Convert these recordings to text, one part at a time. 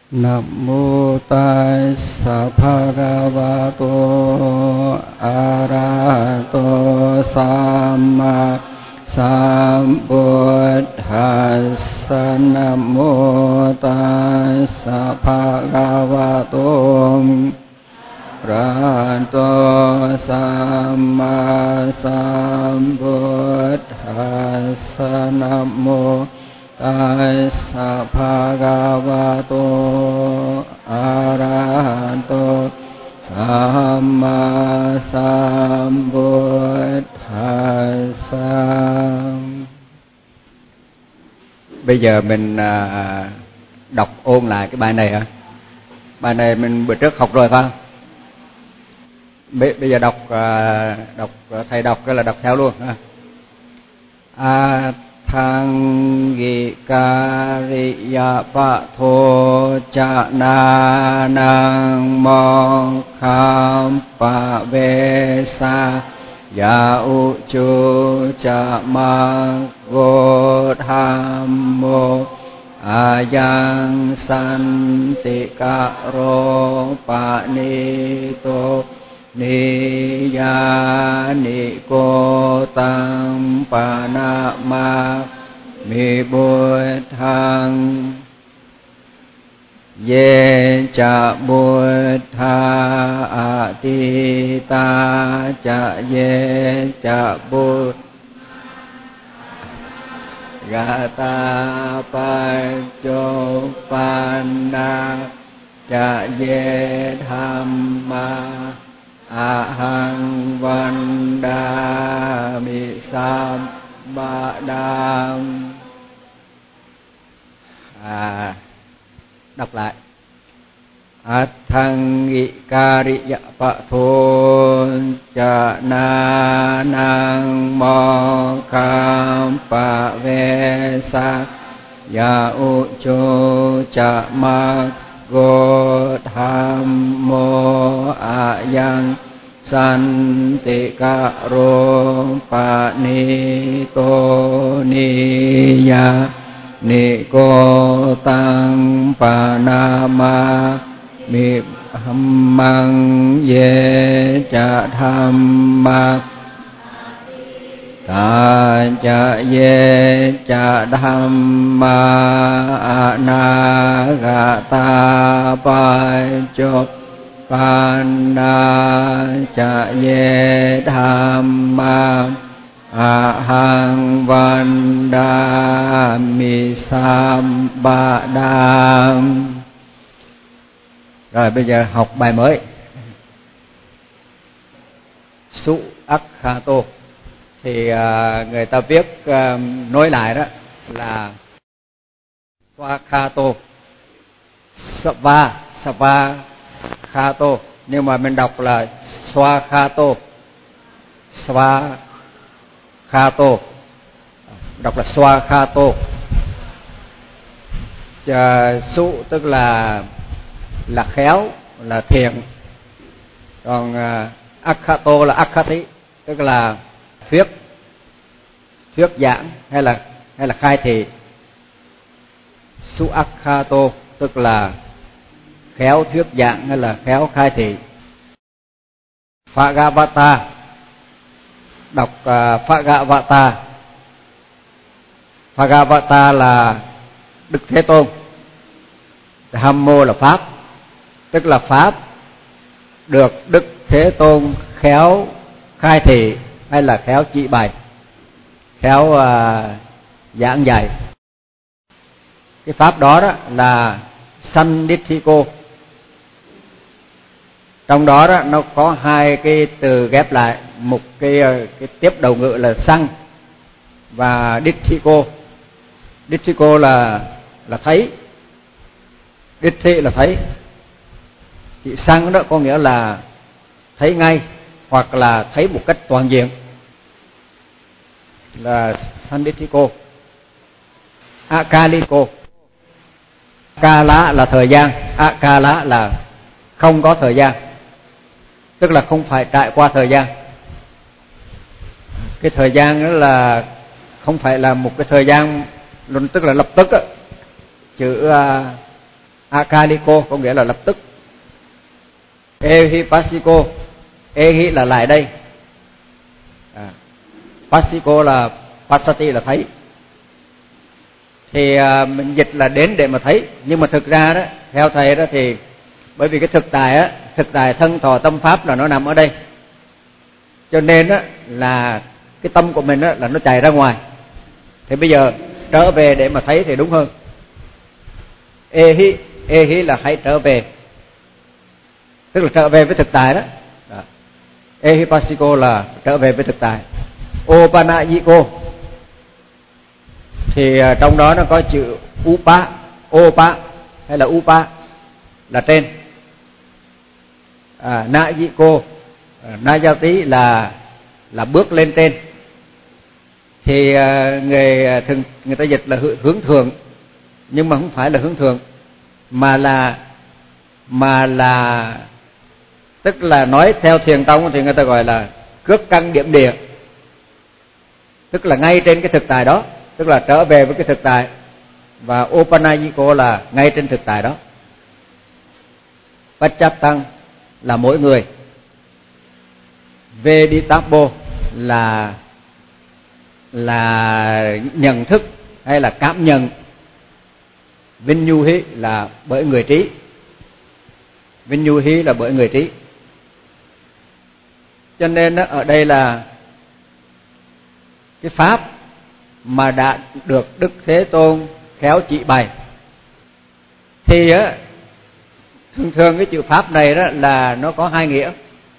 Nam mô Tassa Bhagavato Arahato Samma Sambuddhassa. Nam mô Tassa Bhagavato Arahato Samma Sambuddhassa. Nam mô Tassa Bhagavato Arahato Samma Sambuddhassa. Bây giờ mình đọc ôn lại cái bài này hả? Bài này mình bữa trước học rồi phải không? Bây giờ đọc thầy đọc cái là đọc theo luôn ha. Thang gi kariya patho cha na nang mong kham pa ve sa ya u chu cha ma go tham mô ayang san ti ka ro pa ni to ni ya ni cô tăng pa na ma mi bồ thang ye cha bồ tha a ti ta cha ye cha bồ ga ta pa cho pa na cha ye tham ma ahang vandami sambadam. Đọc lại. Athangi kariya patho cha na nang mo kham pa ve sa ya u cho cha ma go tham mô ayang san ti ka ro pa ni to ni ya ni cô tăng pa na ma mi mang ye cha tham ma ta cha ye cha tham ma na ga ta pa cho pa na cha ye tham ma ahang vandami sambadam. Rồi bây giờ học bài mới. Su Akhato thì người ta viết nối lại đó là Swakhato, Sva Khato, nhưng mà mình đọc là Swakhato, Swakhato, đọc là Swakhato. Su tức là khéo, là thiện, còn Akhato là Akhati, tức là thuyết giảng hay là khai thị. Su Akhato tức là khéo thuyết giảng hay là khéo khai thị. Bhagavata, đọc Bhagavata. Bhagavata là Đức Thế Tôn. Dhammo là pháp, tức là pháp được Đức Thế Tôn khéo khai thị hay là khéo chỉ bày, khéo giảng dạy. Cái pháp đó là Sandithiko. Trong đó nó có hai cái từ ghép lại, một cái tiếp đầu ngữ là sang và Dithiko. Dithiko là thấy, Dithi là thấy, chỉ sang đó có nghĩa là thấy ngay hoặc là thấy một cách toàn diện, là Sandithiko. Akaliko, Kala là thời gian, Akala là không có thời gian, tức là không phải trải qua thời gian. Cái thời gian đó là không phải là một cái thời gian, tức là lập tức. Chữ akaliko có nghĩa là lập tức. Ehipassiko, ehi là lại đây, passiko là passati là thấy. Thì mình dịch là đến để mà thấy, nhưng mà thực ra đó, theo thầy đó thì bởi vì cái thực tại thân thọ tâm pháp là nó nằm ở đây, cho nên đó là cái tâm của mình đó là nó chạy ra ngoài. Thì bây giờ trở về để mà thấy thì đúng hơn. Ehi là hãy trở về, tức là trở về với thực tại đó. Ehipassiko là trở về với thực tại. Opanayiko thì trong đó nó có chữ opa hay là upa là trên. Nayiko, nayati là bước lên trên. Thì người ta dịch là hướng thượng, nhưng mà không phải là hướng thượng, mà là tức là nói theo thiền tông thì người ta gọi là cước căn điểm địa, tức là ngay trên cái thực tại đó, tức là trở về với cái thực tại. Và Opanayiko là ngay trên thực tại đó. Pachaptang là mỗi người. Veditabo là nhận thức hay là cảm nhận. Vinyuhi là bởi người trí. Vinyuhi là bởi người trí. Cho nên ở đây là cái pháp mà đã được Đức Thế Tôn khéo chỉ bày. Thì thường cái chữ pháp này đó là nó có hai nghĩa.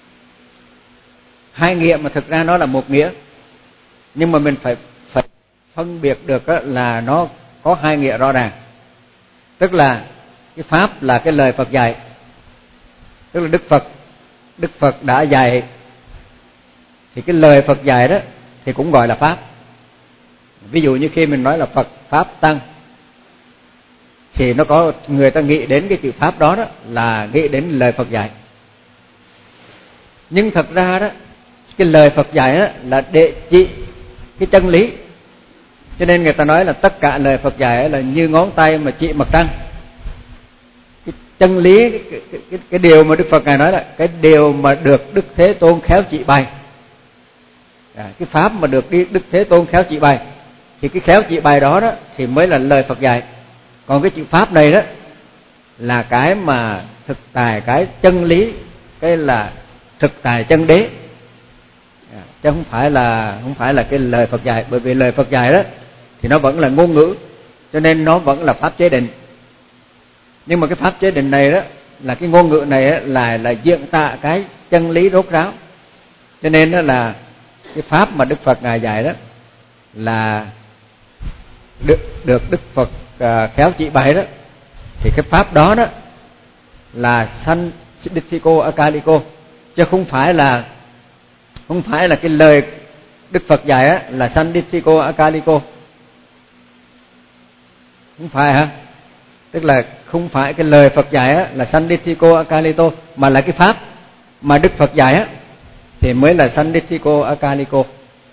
Hai nghĩa mà thực ra nó là một nghĩa, nhưng mà mình phải phân biệt được là nó có hai nghĩa rõ ràng. Tức là cái pháp là cái lời Phật dạy, tức là Đức Phật đã dạy, thì cái lời Phật dạy đó thì cũng gọi là pháp. Ví dụ như khi mình nói là Phật pháp tăng thì nó có người ta nghĩ đến cái chữ pháp đó là nghĩ đến lời Phật dạy. Nhưng thật ra đó, cái lời Phật dạy đó là để chỉ cái chân lý. Cho nên người ta nói là tất cả lời Phật dạy là như ngón tay mà chỉ mặt trăng. Cái chân lý, cái điều mà Đức Phật Ngài nói là cái điều mà được Đức Thế Tôn khéo chỉ bày. Cái pháp mà được Đức Thế Tôn khéo chỉ bày, thì cái khéo chỉ bày đó thì mới là lời Phật dạy. Còn cái chữ pháp này đó là cái mà thực tài, cái chân lý, cái là thực tài chân đế, chứ không phải là cái lời Phật dạy. Bởi vì lời Phật dạy đó thì nó vẫn là ngôn ngữ, cho nên nó vẫn là pháp chế định. Nhưng mà cái pháp chế định này đó là cái ngôn ngữ này là diễn tả cái chân lý rốt ráo. Cho nên đó là cái pháp mà Đức Phật Ngài dạy đó là được Đức Phật khéo chỉ bày đó, thì cái pháp đó đó là Sandithiko Akaliko, chứ không phải là cái lời Đức Phật dạy á là Sandithiko Akaliko. Không phải hả? Tức là không phải cái lời Phật dạy á là Sandithiko Akalito, mà là cái pháp mà Đức Phật dạy á thì mới là Sandithiko Akaliko.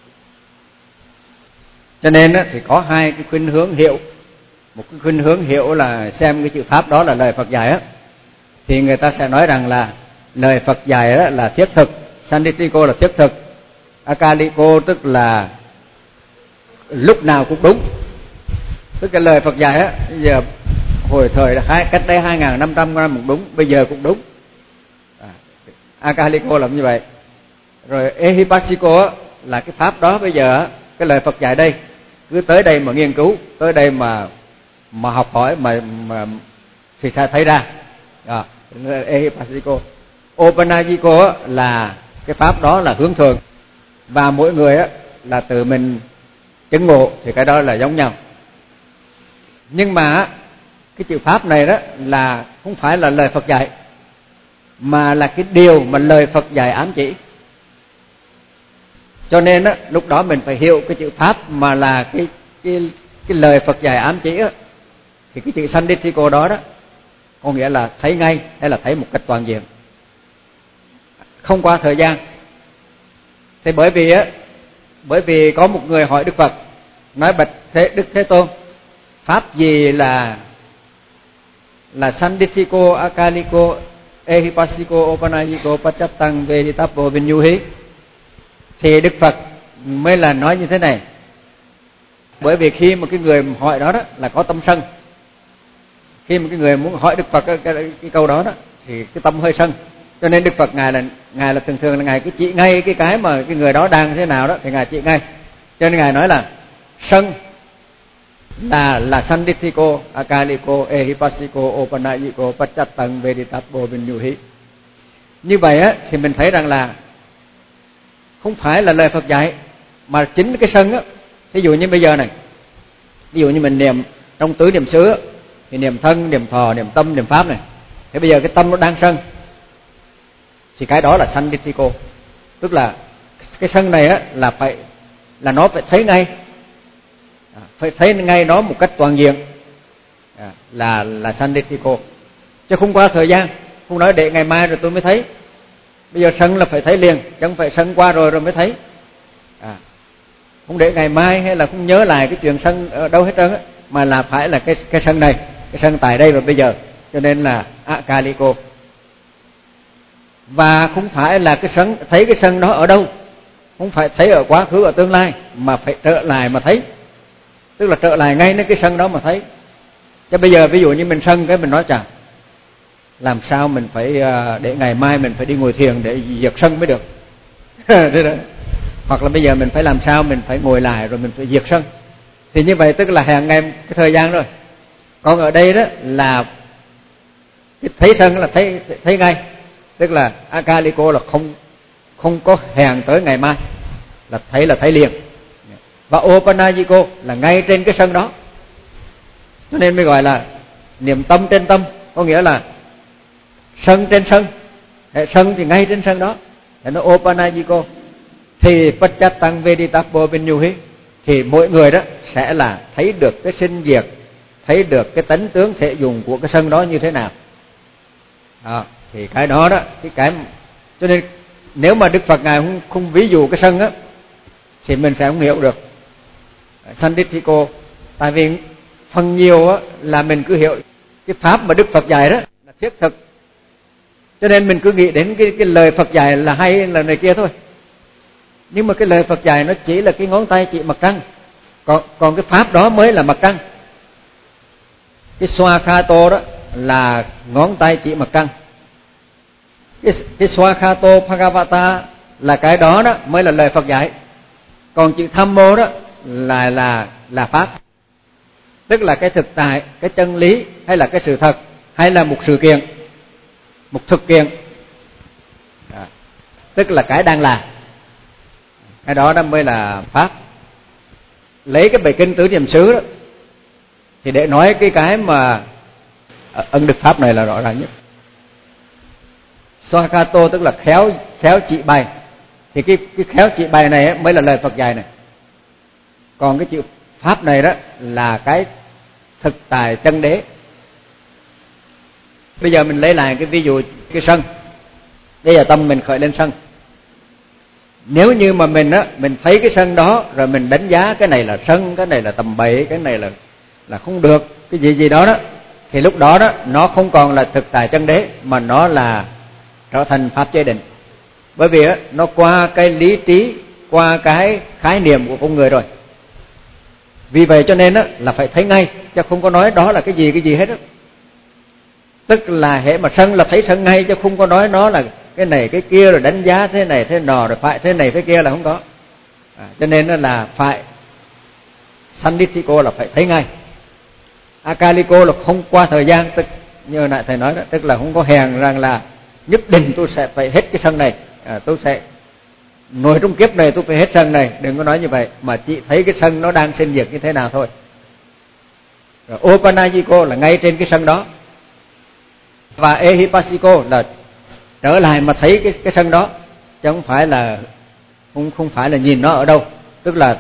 Cho nên á thì có hai cái khuynh hướng hiểu. Một cái khuynh hướng hiểu là xem cái chữ pháp đó là lời Phật dạy á, thì người ta sẽ nói rằng là lời Phật dạy đó là thiết thực, Sandithiko là thiết thực, Akaliko tức là lúc nào cũng đúng. Tức cái lời Phật dạy á, bây giờ hồi thời cách đây 2.500 năm cũng đúng, bây giờ cũng đúng. Akaliko là như vậy. Rồi Ehipassiko là cái pháp đó bây giờ cái lời Phật dạy đây, cứ tới đây mà nghiên cứu, tới đây mà học hỏi mà thì sẽ thấy ra. Ehipassiko. Opanayiko là cái pháp đó là hướng thượng, và mỗi người là tự mình chứng ngộ, thì cái đó là giống nhau. Nhưng mà cái chữ pháp này đó là không phải là lời Phật dạy, mà là cái điều mà lời Phật dạy ám chỉ. Cho nên lúc đó mình phải hiểu cái chữ pháp mà là cái lời Phật dạy ám chỉ á, thì cái chữ Sandithiko đó có nghĩa là thấy ngay hay là thấy một cách toàn diện, không qua thời gian. Thì bởi vì có một người hỏi Đức Phật, nói bạch Đức Thế Tôn, pháp gì là là Sandithiko, Akaliko, Ehipassiko, Opanajiko, Pachattang, Veditapo, Vinyuhi, thì Đức Phật mới là nói như thế này. Bởi vì khi một cái người hỏi đó, là có tâm sân. Khi một cái người muốn hỏi Đức Phật cái câu đó thì cái tâm hơi sân. Cho nên Đức Phật ngài là thường là ngài cứ chỉ ngay cái mà cái người đó đang thế nào đó thì ngài chỉ ngay. Cho nên ngài nói là sân là Sandithiko, Akaliko, Ehipassiko, Opanajiko, Pachattang, Veditapo, Vinyuhi. Như vậy thì mình thấy rằng là không phải là lời Phật dạy, mà chính cái sân á. Ví dụ như bây giờ này, ví dụ như mình niệm trong tứ niệm xứ thì niệm thân, niệm thọ, niệm tâm, niệm pháp này. Thế bây giờ cái tâm nó đang sân thì cái đó là Sandithiko. Tức là cái sân này là nó phải thấy ngay, phải thấy ngay nó một cách toàn diện, là Sandithiko. Chứ không qua thời gian, không nói để ngày mai rồi tôi mới thấy. Bây giờ sân là phải thấy liền, chứ không phải sân qua rồi mới thấy. Không để ngày mai hay là không nhớ lại cái chuyện sân ở đâu hết trơn á, mà là phải là cái sân này, cái sân tại đây và bây giờ. Cho nên là Akaliko. Và không phải là cái sân, thấy cái sân đó ở đâu, không phải thấy ở quá khứ, ở tương lai, mà phải trở lại mà thấy. Tức là trở lại ngay đến cái sân đó mà thấy. Chứ bây giờ ví dụ như mình sân cái mình nói chà, làm sao mình phải để ngày mai mình phải đi ngồi thiền để diệt sân mới được. Thế đó. Hoặc là bây giờ mình phải làm sao mình phải ngồi lại rồi mình phải diệt sân. Thì như vậy tức là hẹn ngày cái thời gian rồi. Còn ở đây đó là thấy sân là thấy ngay. Tức là Akaliko là không có hẹn tới ngày mai, là thấy liền. Và Opanajiko là ngay trên cái sân đó. Cho nên mới gọi là niệm tâm trên tâm, có nghĩa là sân trên sân. Sân thì ngay trên sân đó, thì nó Opanajiko. Thì Pachattang, Veditapo, Vinyuhi, thì mỗi người đó sẽ là thấy được cái sinh diệt, thấy được cái tánh tướng thể dùng của cái sân đó như thế nào. Thì cái đó cho nên nếu mà Đức Phật ngài không ví dụ cái sân á thì mình sẽ không hiểu được Sandithiko. Tại vì phần nhiều á là mình cứ hiểu cái pháp mà Đức Phật dạy đó là thiết thực, cho nên mình cứ nghĩ đến cái lời Phật dạy là hay là này kia thôi. Nhưng mà cái lời Phật dạy nó chỉ là cái ngón tay chỉ mặt trăng, còn cái pháp đó mới là mặt trăng. Cái Swakhato đó là ngón tay chỉ mặt trăng. Cái Swakhato Bhagavata là cái đó mới là lời Phật dạy. Còn chữ Thammo đó là pháp. Tức là cái thực tại, cái chân lý, hay là cái sự thật, hay là một sự kiện, một thực kiện. Tức là cái đang là. Cái đó mới là pháp. Lấy cái bài kinh tứ niệm xứ đó thì để nói cái mà ân đức pháp này là rõ ràng nhất. Swakhato tức là khéo chỉ bày. Thì cái khéo chỉ bày này mới là lời Phật dạy này. Còn cái chữ pháp này đó là cái thực tại chân đế. Bây giờ mình lấy lại cái ví dụ cái sân. Bây giờ tâm mình khởi lên sân. Nếu như mà mình thấy cái sân đó rồi mình đánh giá cái này là sân, cái này là tầm bậy, cái này là không được, cái gì đó thì lúc đó nó không còn là thực tại chân đế, mà nó là trở thành pháp chế định. Bởi vì nó qua cái lý trí, qua cái khái niệm của con người rồi. Vì vậy cho nên là phải thấy ngay, chứ không có nói đó là cái gì hết. Tức là hệ mà sân là thấy sân ngay, chứ không có nói nó là cái này cái kia rồi đánh giá thế này thế nọ rồi phải thế này thế kia, là không có. Cho nên là phải Sandithiko là phải thấy ngay. Akaliko là không qua thời gian, tức như nãy thầy nói đó, tức là không có hẹn rằng là nhất định tôi sẽ phải hết cái sân này, tôi sẽ ngồi trong kiếp này tôi phải hết sân này, đừng có nói như vậy, mà chỉ thấy cái sân nó đang sinh diệt như thế nào thôi. Rồi Opanajiko là ngay trên cái sân đó, và Ehipassiko là trở lại mà thấy cái sân đó, chứ không phải là nhìn nó ở đâu. Tức là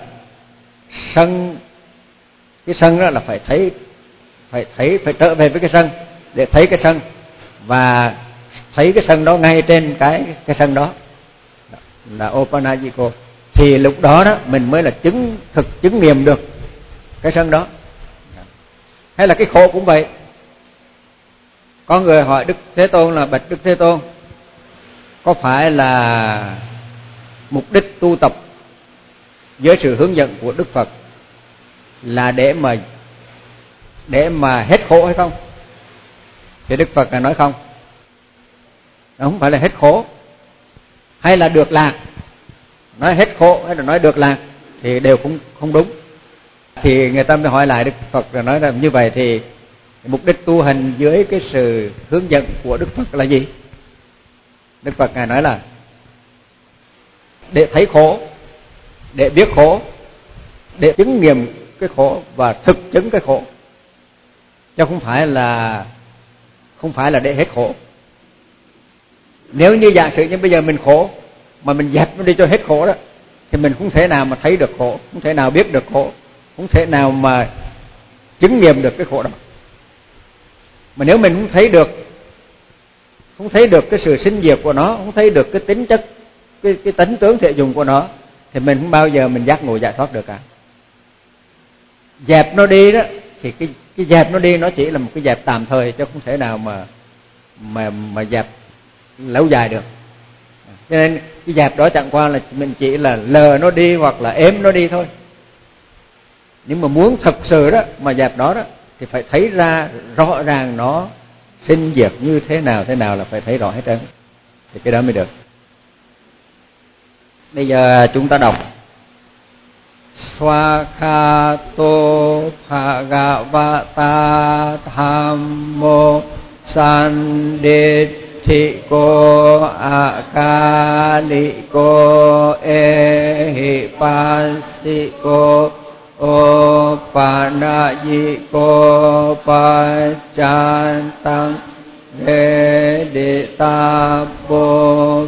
cái sân đó là phải trở về với cái sân để thấy cái sân, và thấy cái sân đó ngay trên cái sân đó là Opanajiko. Thì lúc đó mình mới là chứng nghiệm được cái sân đó. Hay là cái khổ cũng vậy. Có người hỏi Đức Thế Tôn là: bạch Đức Thế Tôn, có phải là mục đích tu tập với sự hướng dẫn của Đức Phật là để mà hết khổ hay không? Thì Đức Phật nói không, nó không phải là hết khổ hay là được lạc. Nói hết khổ hay là nói được lạc thì đều cũng không đúng. Thì người ta mới hỏi lại Đức Phật và nói rằng như vậy thì mục đích tu hành dưới cái sự hướng dẫn của Đức Phật là gì? Đức Phật Ngài nói là để thấy khổ, để biết khổ, để chứng nghiệm cái khổ và thực chứng cái khổ, chứ không phải là để hết khổ. Nếu như giả sử như bây giờ mình khổ mà mình dẹp nó đi cho hết khổ đó, thì mình không thể nào mà thấy được khổ, không thể nào biết được khổ, không thể nào mà chứng nghiệm được cái khổ đó. Mà nếu mình không thấy được cái sự sinh diệt của nó, không thấy được cái tính chất, cái tánh tướng thể dụng của nó, thì mình không bao giờ mình giác ngộ giải thoát được cả. Dẹp nó đi đó thì cái dẹp nó đi nó chỉ là một cái dẹp tạm thời, chứ không thể nào mà dẹp lâu dài được. Cho nên cái dẹp đó chẳng qua là mình chỉ là lờ nó đi hoặc là ém nó đi thôi. Nhưng mà muốn thật sự đó mà dẹp đó đó thì phải thấy ra rõ ràng nó sinh diệt như thế nào là phải thấy rõ hết trơn, thì cái đó mới được. Bây giờ chúng ta đọc: Swakato Bhagavata Dhammo Sandithiko Akaliko Ehipassiko Opanayiko Pachantang Veditabo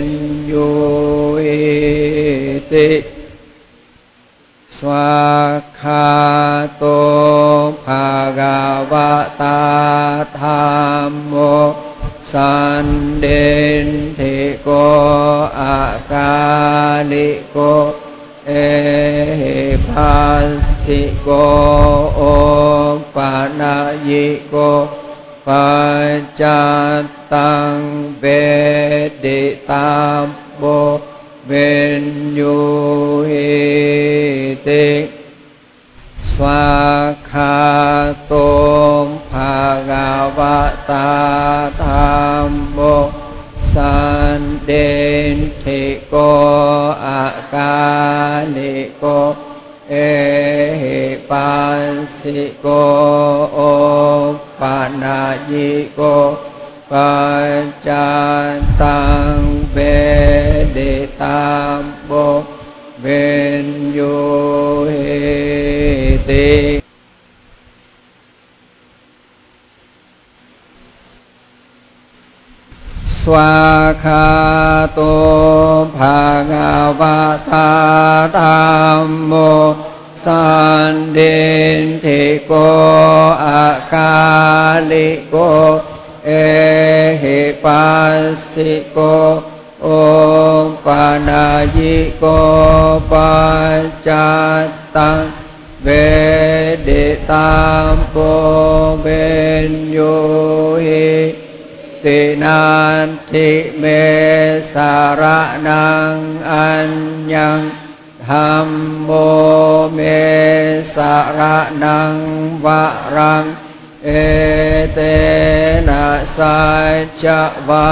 Venyuhiti Swakato Bhagavata Dhammo Sandithiko Akaliko Ehipassiko Opanayiko Pachantang Veditabo Venyuhiti Swakato Bhagavata Dhammo Sandithiko Akaliko Ehipassiko Opanayiko Pachantang Veditabo Venyuhiti. Swakato Bhagavata Dhammo Sandithiko Akaliko Ehipassiko Opanayiko Pachantang Veditabo Venyuhiti Nanti me saranang anyang Dhammo me saranang varang etena saca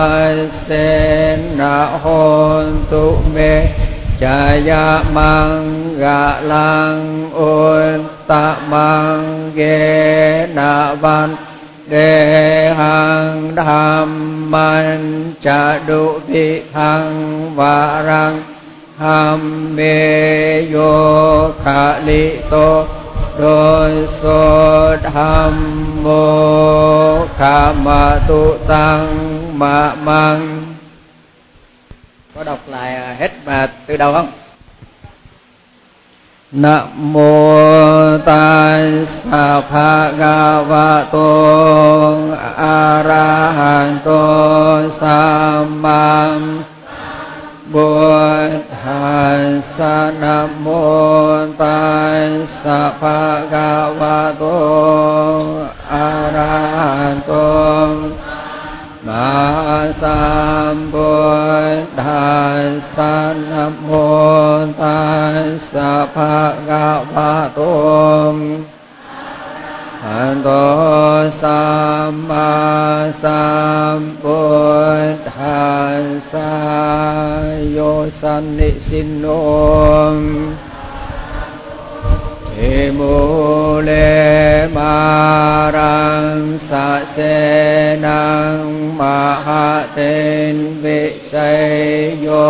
vasena hontu me jaya manggalang untamang genavan Dehang Dhamman Chadu Vithang Varang Hamme Yo Khalito Doso Dhammo Kamatu Tăng Mạ Mang. Có đọc lại hết mà từ đầu không? Namo tassa bhagavato arahanto samma buddhassa. Namo tassa bhagavato arahanto Ma Sambuddhassa Namo Tassa Bhagavato Arahato Samma Sambuddhassa Yosannisino Mule marang sa se nang mahaten visayo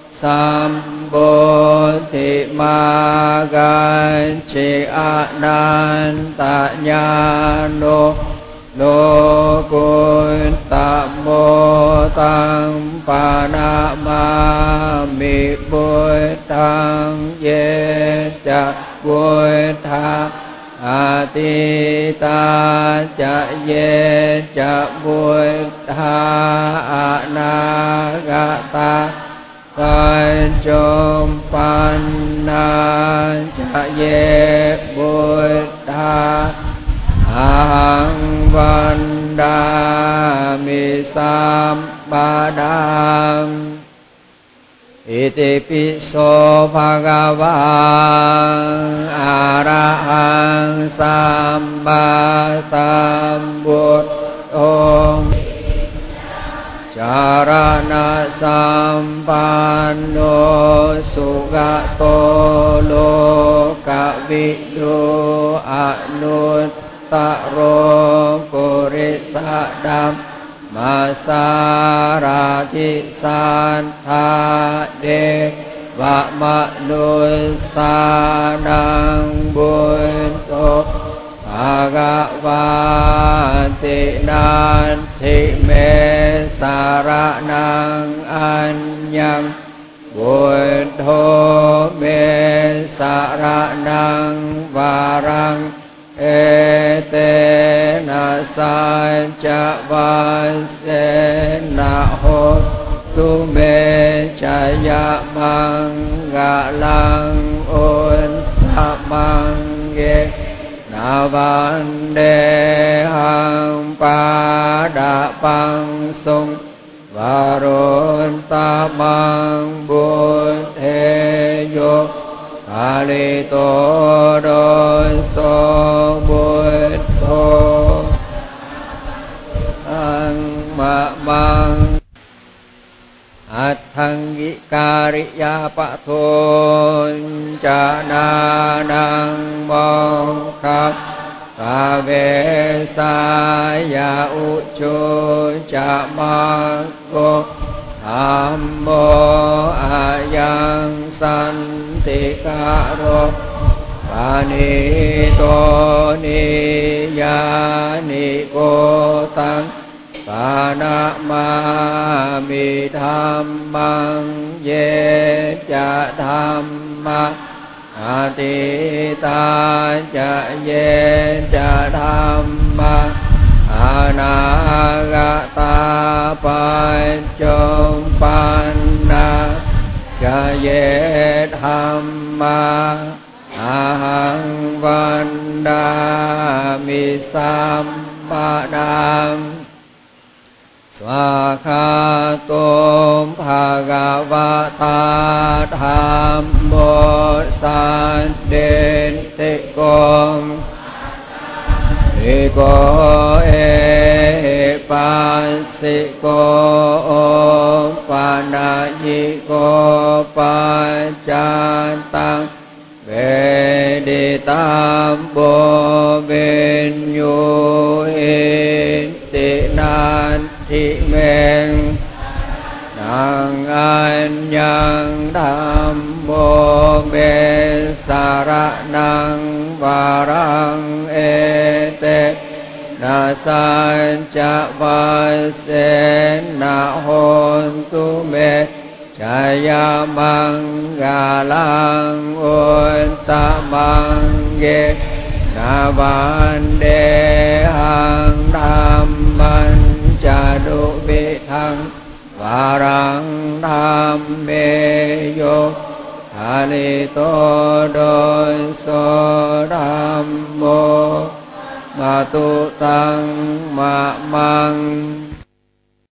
sambuddhi magan chi ananta nhano Lô Côn Tạm Mô Tăng Bà Na Ma Mi Bôi Tăng Yê Chà Bôi Tha A Ti Ta Chà Yê Chà Bôi Tha A Na Ga Ta Văn Chôm Pan Na Chà Yê Bôi Tha Ahang Vanda Mi Sam Ba Đam Iti Piso Bhagava Arahang Samba Sambuddho Charana Sampanno Sugato Loka Vidu Anut Taro Purisadam Masarati Santha Deva Manusanang Buddho Bhagavati Nanti Me Saranang Anyang Buddho Me Saranang Varang Ete na sancha vasena ho tu me chaya mangalang untamang ye na vande hang pada pang sung varun tamang buddhe yo Alito doso buddho ang mang atthang kariya pathon chananang mokha kave saya ucco chamako Ammo ayang santikaro panito niyani kotang panamami dhammang ye cha dhamma atita cha ye cha dhamma Anagata Panchompanna Jaye Dhamma Ahang Vandami Sammadam Swakatom Bhagavata Dhammo Sandentikom Eko e pasiko panayiko pacantang Veditam bo vinyu inti nanti meng Nang anyang dhammo me saranang varang ete nasanca vasena hontu me Jaya manggalang untamang ye navande hang dhamman jadu bithang varang dhamme yo halito doso dhammo matu tang ma mang